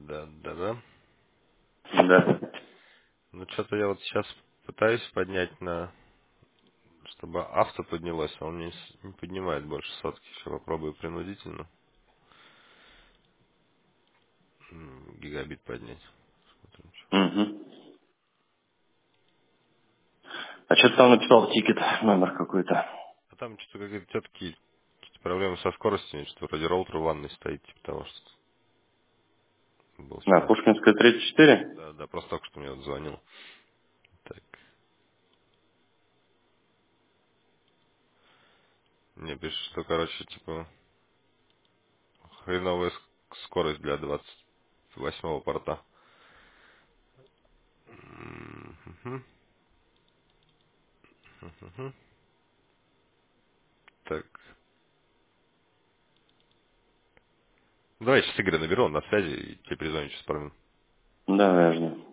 Да, да, да. Да. Ну, что-то я вот сейчас пытаюсь поднять чтобы авто поднялось, а он не поднимает больше сотки. Сейчас попробую принудительно гигабит поднять. Посмотрим, чё. Угу. А что ты там написал тикет, номер какой-то? А там что-то какие-то проблемы со скоростью, что вроде роутер в ванной стоит, типа того, что был На, спрашивал. Пушкинская 34? Да, да, просто только что мне вот звонил. Так. Мне пишет, что, короче, типа, хреновая скорость для 28-го порта. Мгм. Мгм. Так. Давай сейчас Игоря наберу, он на связи, и тебе перезвоню через пару минут. Да, я жду.